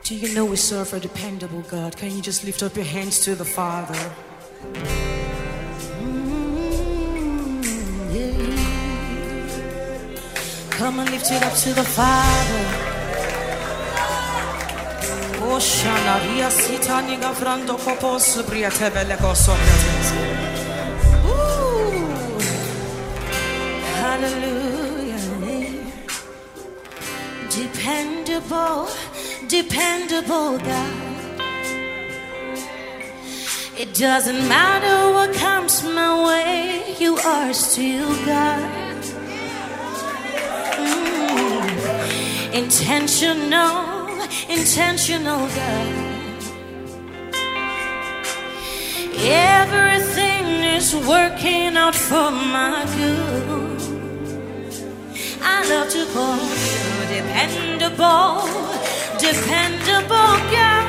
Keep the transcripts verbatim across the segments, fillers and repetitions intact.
Do you know we serve a dependable God? Can you just lift up your hands to the Father? Mm, yeah. Come and lift it up to the Father. Oh, Shanaria Sitani Gavrando Popos Briatebele Gosoprates. Ooh, hallelujah. Dependable, dependable God. It doesn't matter what comes my way, you are still God. Mm. Intentional, intentional God. Everything is working out for my good. I love to call you dependable, dependable God.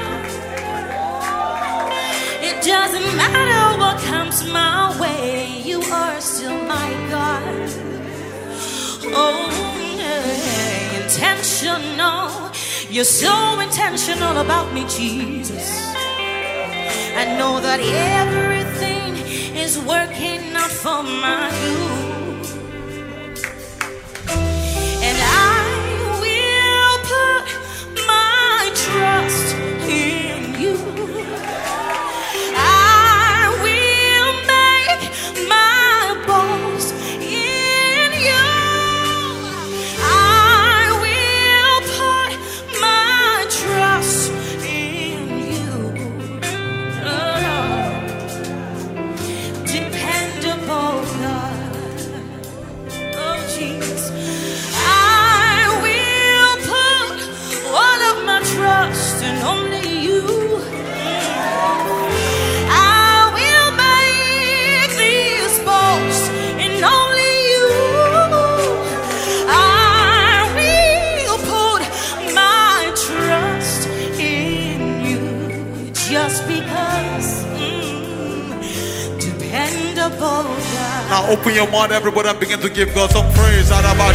It doesn't matter what comes my way, you are still my God. Oh, yeah. Intentional, you're so intentional about me, Jesus. I know that everything is working out for my good. And I will put my trust in you. I will make my boast in you. I will put my trust in you. Oh, dependable God. Oh, Jesus. Trust in only you. I will make this boast in only you. I will put my trust in you. Just because mm, dependable God. Now open your mouth, everybody, and begin to give God some praise.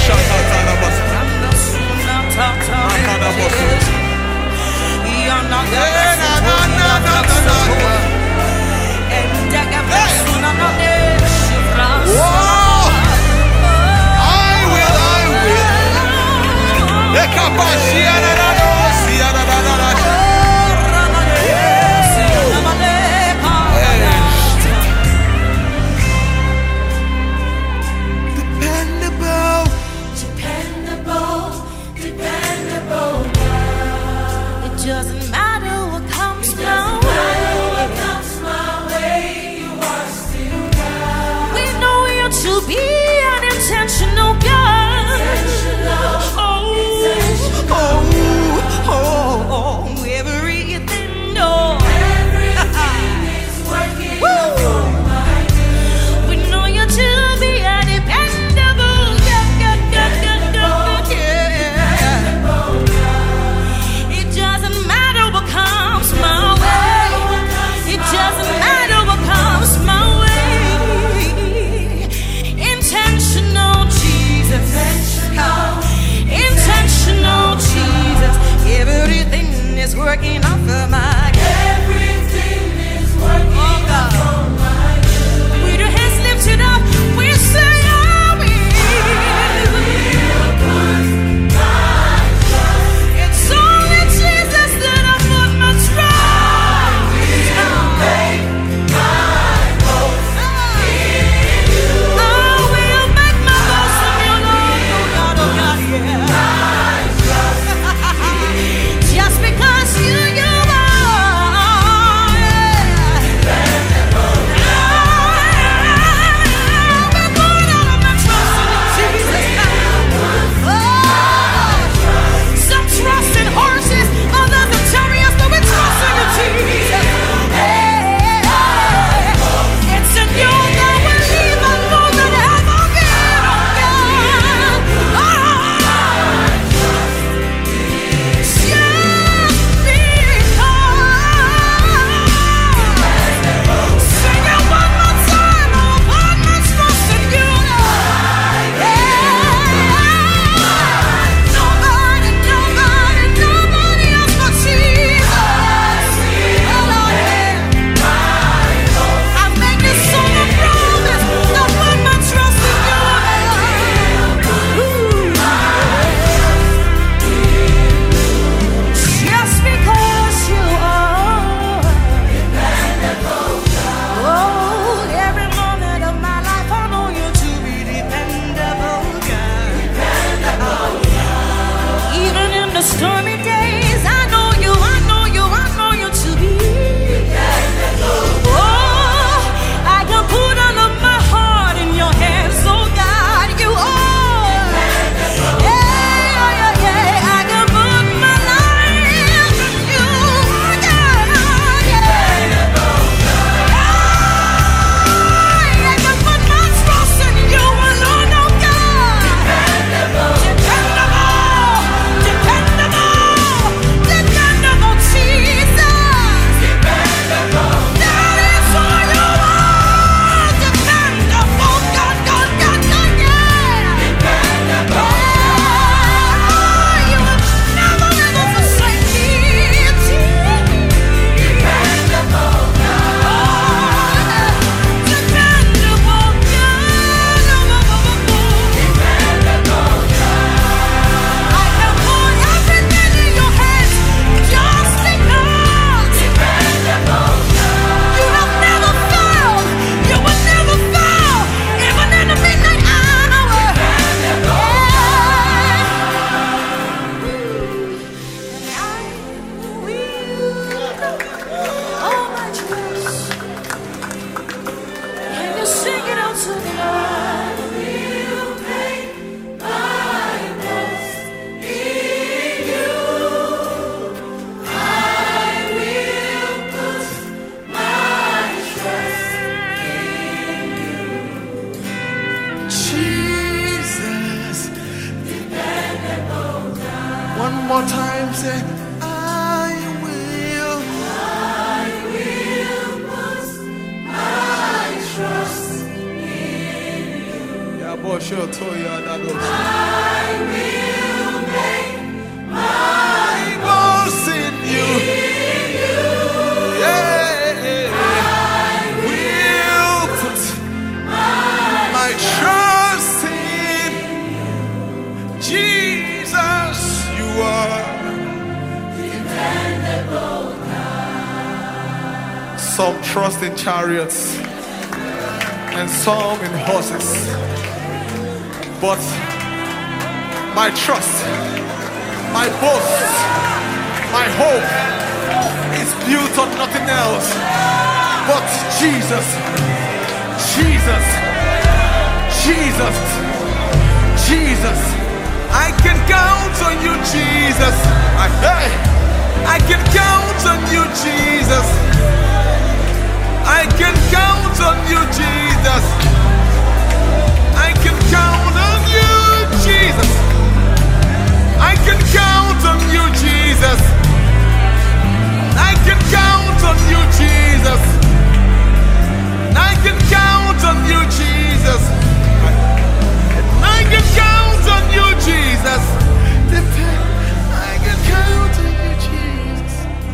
Dependable, dependable, dependable God. It doesn't matter what comes my way. What comes my way, you are still God. We know you to be an intentional God. Intentional, oh, intentional. Oh, oh, oh, everything, no. Everything is working out for my good. We know you to be a dependable God, God, God, God, God, yeah. It doesn't matter what comes my way. It doesn't matter what comes my way. Intentional Jesus. Intentional Jesus. Everything is working out for my good. Everything is working oh, out for my good. With your hands lifted up, we say, I will. It's only Jesus that I put my trust. I will make my boast in you. I will make my boast in you, Lord. Oh God, oh God, yeah. Just because you, you stormy days, I know you, I know you, I know you to be. Oh, I can put all of my heart in your hands, oh God, you are. Yeah, yeah, yeah, I can put my life in you, yeah, yeah. I can put my trust in you alone, oh God. Dependable, dependable, dependable Jesus. That is who you are. Dependable, God, God, God, God, yeah. Yeah, you will never, never forsake me, Jesus. Dependable God. Dependable God. I can put everything in your hands just because. You have never failed. You will never fail, even in the midnight hour. And I will put all my trust. Can you sing it out to the Lord? Jesus. One more time, say, I will. Yeah, boy, sure, told you that. I boast in you. Yeah. I will put my trust in Jesus. You are. Some trust in chariots and some in horses. But my trust, my boast, my hope is built on nothing else but Jesus. Jesus. Jesus. Jesus. I can count on you, Jesus. I, hey, I can count on you, Jesus. I can count on you, Jesus. I can count on you, Jesus. I can count on you, Jesus. I can count on you, Jesus. I can count on you, Jesus. I can count on you, Jesus. I can count on you, Jesus.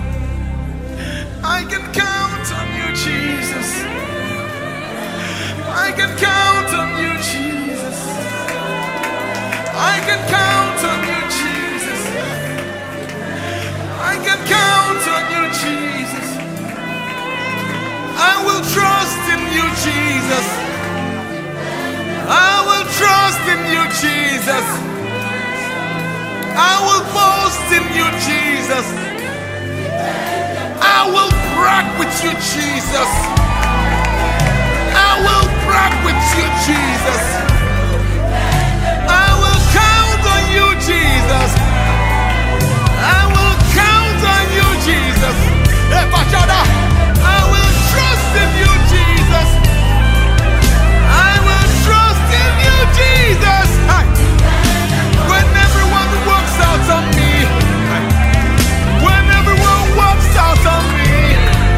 I can count on you, Jesus. I can count on you, Jesus. I can count on you, Jesus. I can count on you, Jesus. I will trust in you, Jesus. I will trust in you, Jesus. I will boast in you, Jesus. I will brag with you, Jesus. I will brag with you, Jesus. I will count on you, Jesus. I will count on you, Jesus. Hey, Bachada, I will trust in you, Jesus. I will trust in you, Jesus. Hey. When everyone walks out on me, when everyone walks out on me,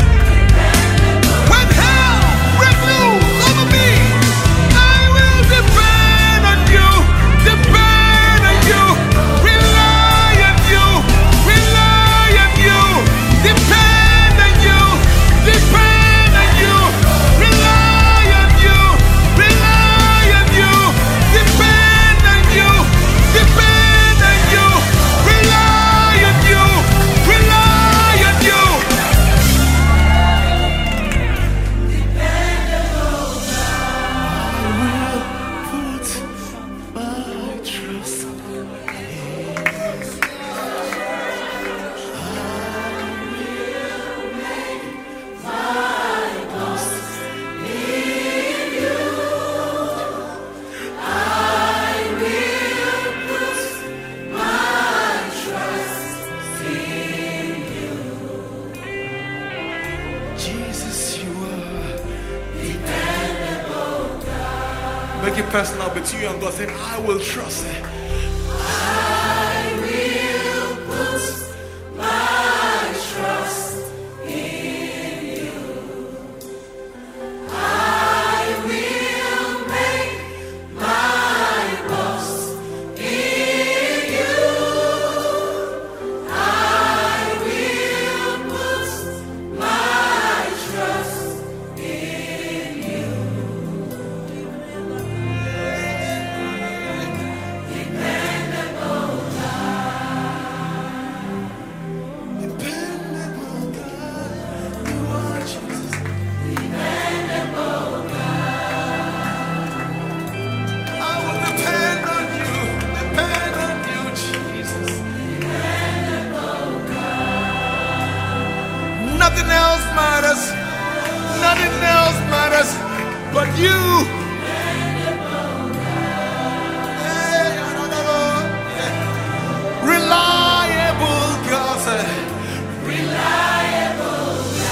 when hell breaks loose over me, I will depend. Make it personal between you and God. Say, I will trust. I will put my trust in you. I will make my boast in you. I will put my trust in you. Dependable God. Dependable God, you are Jesus. Dependable God. I will depend on you, depend on you, Jesus. Dependable God. Nothing else matters, nothing else matters but you. Hey, I don't know. Yeah. Reliable God, say, Reliable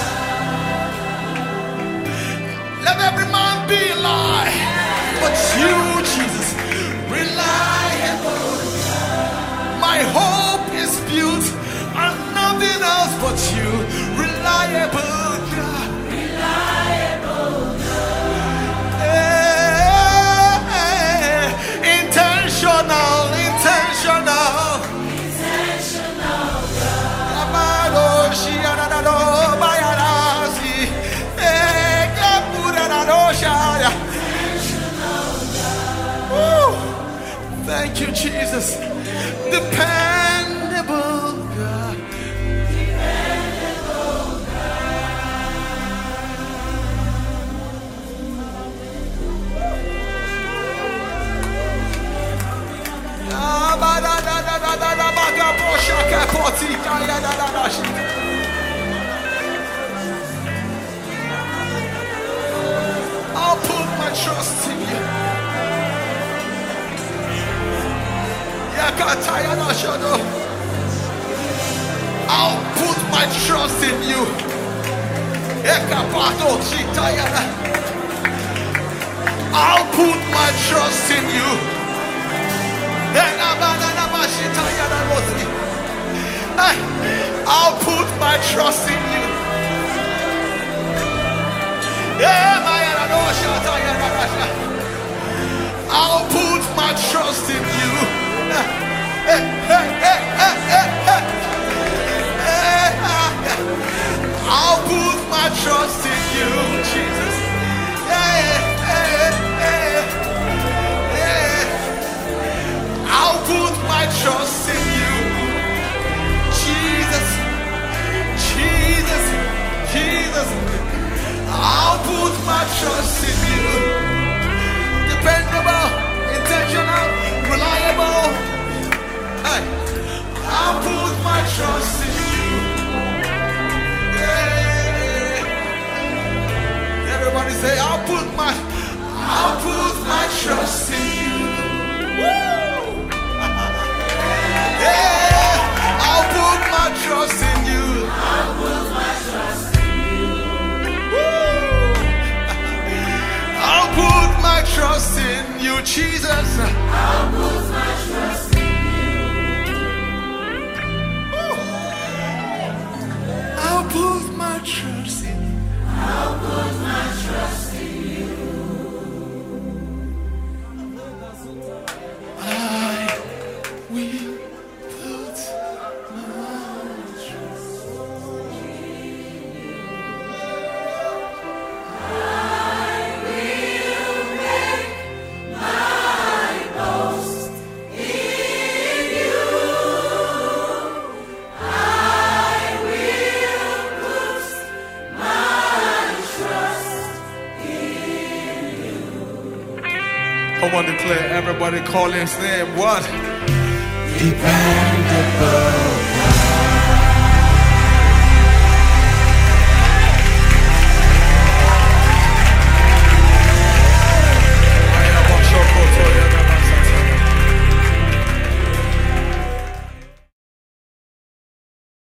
let every man be a lie, but you, Jesus, reliable. My hope is built on nothing else but you, reliable God. Reliable Eh, eh, intentional, intentional. intentional Amado, shiadado, bayadasi. Eh, kapurado, shaya. Woo. Thank you, Jesus. Dependable God. Ah, ba, da, da, da, da, da, da, ba, ga, bo, shaka, poti, kaya, da, da, da, shi. I'll put my trust in you. Yakataya, da, shado. I'll put my trust in you. Ekapato, chitaya, da. I'll put my trust in you. Hey, I'll put my trust in you. I'll put my trust in you. Hey, hey, hey, hey, hey, hey. I'll put my trust in you, Jesus. Hey, hey, hey, hey. I'll put my trust in you, Jesus, Jesus, Jesus. I'll put my trust in you. Dependable, intentional, reliable. Hey, I'll put my trust in you. Hey. Everybody say, I'll put my, I'll put my trust in you. Woo! Yeah, I'll put my trust in you. I'll put my trust in you. Woo! I'll put my trust in you, Jesus. I'll put my trust in Woo! I'll put my trust in you. I'll put my trust in you. I will put my trust I will make my boast in you. I will put my trust in you. Come on, declare. Everybody call his name. What? Dependable